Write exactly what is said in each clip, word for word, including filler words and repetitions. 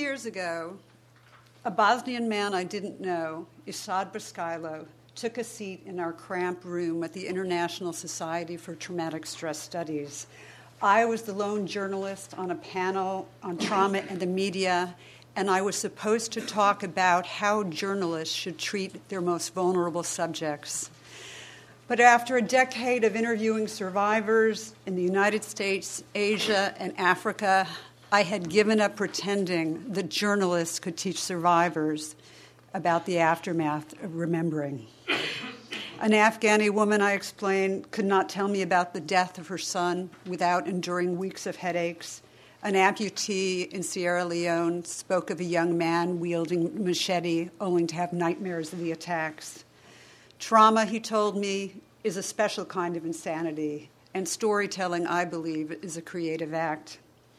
years ago, a Bosnian man I didn't know, Esad Brskilo, took a seat in our cramped room at the International Society for Traumatic Stress Studies. I was the lone journalist on a panel on trauma and the media, and I was supposed to talk about how journalists should treat their most vulnerable subjects. But after a decade of interviewing survivors in the United States, Asia, and Africa, I had given up pretending that journalists could teach survivors about the aftermath of remembering. An Afghani woman, I explained, could not tell me about the death of her son without enduring weeks of headaches. An amputee in Sierra Leone spoke of a young man wielding a machete only to have nightmares of the attacks. Trauma, he told me, is a special kind of insanity, and storytelling, I believe, is a creative act.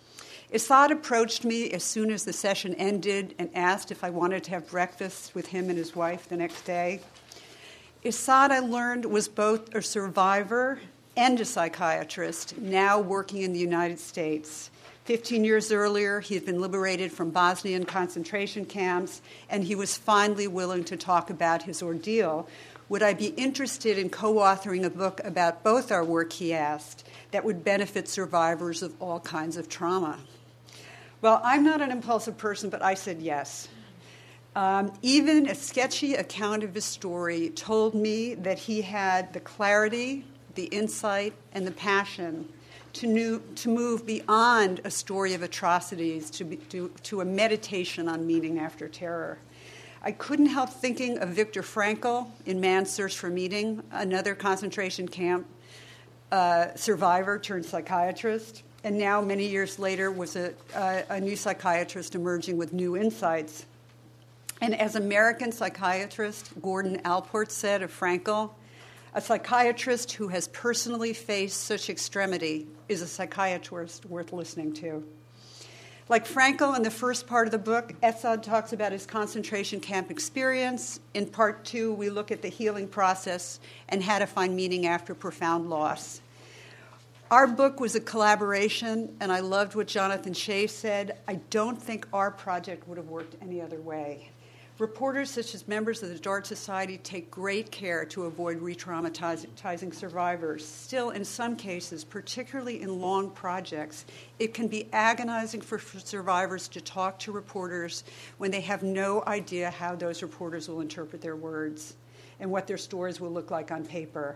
Esad approached me as soon as the session ended and asked if I wanted to have breakfast with him and his wife the next day. Esad, I learned, was both a survivor and a psychiatrist, now working in the United States. Fifteen years earlier, he had been liberated from Bosnian concentration camps, and he was finally willing to talk about his ordeal. Would I be interested in co-authoring a book about both our work, he asked, that would benefit survivors of all kinds of trauma? Well, I'm not an impulsive person, but I said yes. Um, even a sketchy account of his story told me that he had the clarity, the insight, and the passion to, new, to move beyond a story of atrocities to, be, to, to a meditation on meaning after terror. I couldn't help thinking of Viktor Frankl in Man's Search for Meaning, another concentration camp uh, survivor turned psychiatrist, and now, many years later, was a, uh, a new psychiatrist emerging with new insights. And as American psychiatrist Gordon Allport said of Frankl, a psychiatrist who has personally faced such extremity is a psychiatrist worth listening to. Like Frankl in the first part of the book, Esad talks about his concentration camp experience. In part two, we look at the healing process and how to find meaning after profound loss. Our book was a collaboration, and I loved what Jonathan Shea said. I don't think our project would have worked any other way. Reporters, such as members of the DART Society, take great care to avoid re-traumatizing survivors. Still, in some cases, particularly in long projects, it can be agonizing for survivors to talk to reporters when they have no idea how those reporters will interpret their words and what their stories will look like on paper.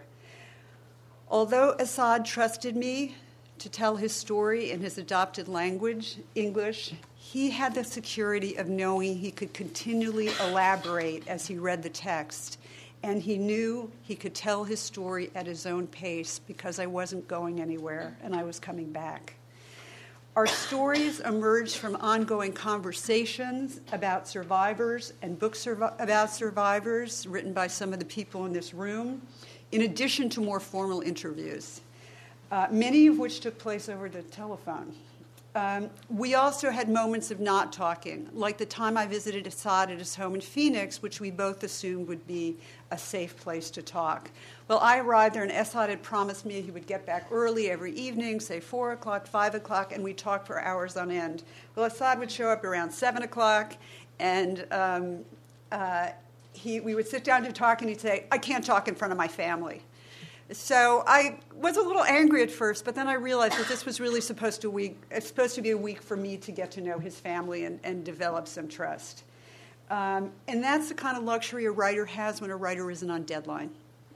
Although Esad trusted me to tell his story in his adopted language, English, he had the security of knowing he could continually elaborate as he read the text, and he knew he could tell his story at his own pace because I wasn't going anywhere and I was coming back. Our stories emerged from ongoing conversations about survivors and books survi- about survivors written by some of the people in this room, in addition to more formal interviews, uh, many of which took place over the telephone. Um, we also had moments of not talking, like the time I visited Esad at his home in Phoenix, which we both assumed would be a safe place to talk. Well, I arrived there, and Esad had promised me he would get back early every evening, say four o'clock, five o'clock, and we'd talk for hours on end. Well, Esad would show up around seven o'clock, and um, uh, he, we would sit down to talk, and he'd say, I can't talk in front of my family. So I was a little angry at first, but then I realized that this was really supposed to, week, it's supposed to be a week for me to get to know his family and, and develop some trust. Um, and that's the kind of luxury a writer has when a writer isn't on deadline.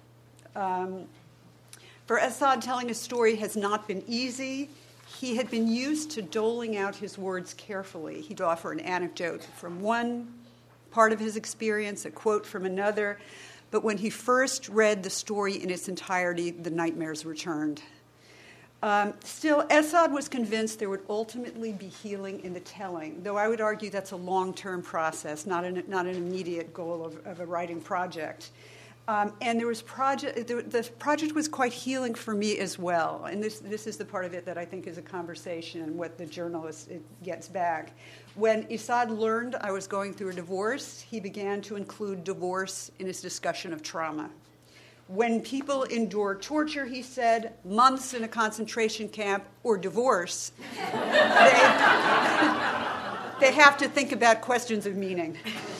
Um, for Esad, telling a story has not been easy. He had been used to doling out his words carefully. He'd offer an anecdote from one part of his experience, a quote from another. But when he first read the story in its entirety, the nightmares returned. Um, still, Esad was convinced there would ultimately be healing in the telling, though I would argue that's a long-term process, not an, not an immediate goal of, of a writing project. Um, and there was project. The, the project was quite healing for me as well. And this this is the part of it that I think is a conversation and what the journalist it gets back. When Esad learned I was going through a divorce, he began to include divorce in his discussion of trauma. When people endure torture, he said, months in a concentration camp or divorce, they, They have to think about questions of meaning.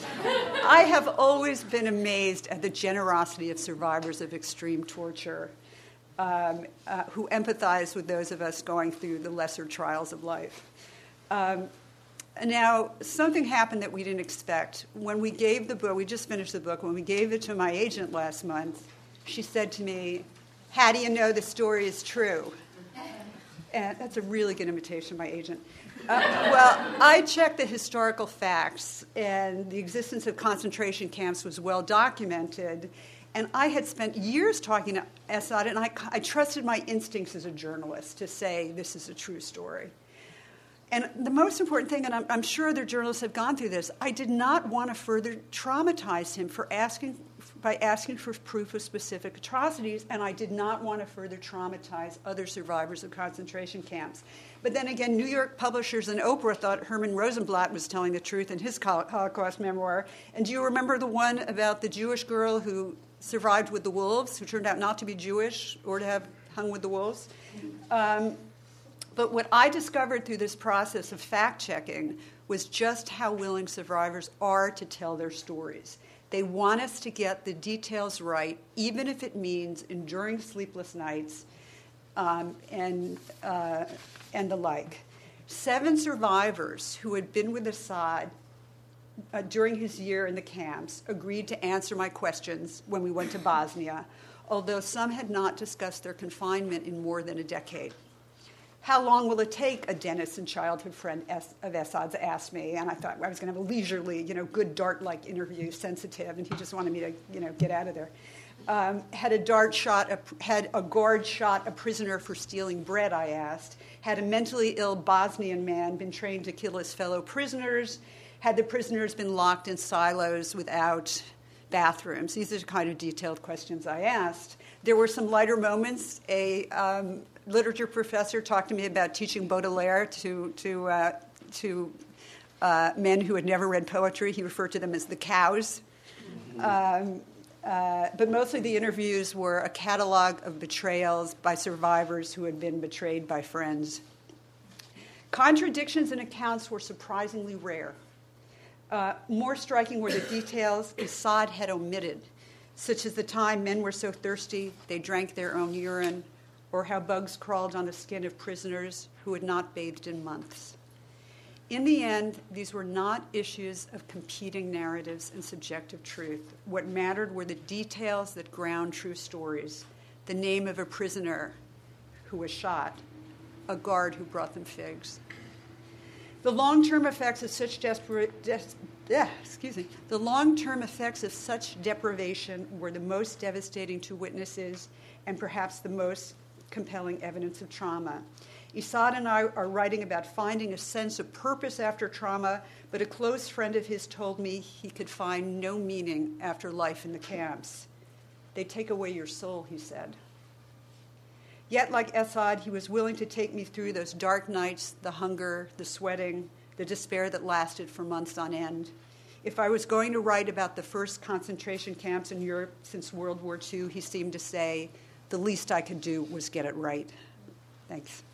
I have always been amazed at the generosity of survivors of extreme torture um, uh, who empathize with those of us going through the lesser trials of life. Um, now, something happened that we didn't expect. When we gave the book, we just finished the book, when we gave it to my agent last month, she said to me, "How do you know the story is true?" And that's a really good imitation of my agent. Uh, well, I checked the historical facts, and the existence of concentration camps was well documented. And I had spent years talking to Assad, and I, I trusted my instincts as a journalist to say this is a true story. And the most important thing, and I'm, I'm sure other journalists have gone through this, I did not want to further traumatize him for asking by asking for proof of specific atrocities, and I did not want to further traumatize other survivors of concentration camps. But then again, New York publishers and Oprah thought Herman Rosenblatt was telling the truth in his Holocaust memoir. And do you remember the one about the Jewish girl who survived with the wolves, who turned out not to be Jewish or to have hung with the wolves? Um, but what I discovered through this process of fact-checking was just how willing survivors are to tell their stories. They want us to get the details right, even if it means enduring sleepless nights um, and, uh, and the like. Seven survivors who had been with Assad uh, during his year in the camps agreed to answer my questions when we went to Bosnia, although some had not discussed their confinement in more than a decade. How long will it take, a dentist and childhood friend of Assad's asked me, and I thought I was going to have a leisurely, you know, good Dart-like interview, sensitive, and he just wanted me to, you know, get out of there. Um, had a dart shot, a, had a guard shot a prisoner for stealing bread, I asked. Had a mentally ill Bosnian man been trained to kill his fellow prisoners? Had the prisoners been locked in silos without bathrooms? These are the kind of detailed questions I asked. There were some lighter moments. A um, literature professor talked to me about teaching Baudelaire to to uh, to uh, men who had never read poetry. He referred to them as the cows. Um, uh, but mostly the interviews were a catalog of betrayals by survivors who had been betrayed by friends. Contradictions in accounts were surprisingly rare. Uh, more striking were the details Assad had omitted, such as the time men were so thirsty they drank their own urine, or how bugs crawled on the skin of prisoners who had not bathed in months. In the end, these were not issues of competing narratives and subjective truth. What mattered were the details that ground true stories: the name of a prisoner who was shot, a guard who brought them figs. The long-term effects of such desperate, des- yeah, excuse me, the long-term effects of such deprivation were the most devastating to witnesses and perhaps the most compelling evidence of trauma. Assad and I are writing about finding a sense of purpose after trauma, but a close friend of his told me he could find no meaning after life in the camps. They take away your soul, he said. Yet, like Assad, he was willing to take me through those dark nights, the hunger, the sweating, the despair that lasted for months on end. If I was going to write about the first concentration camps in Europe since World War Two, he seemed to say, the least I could do was get it right. Thanks.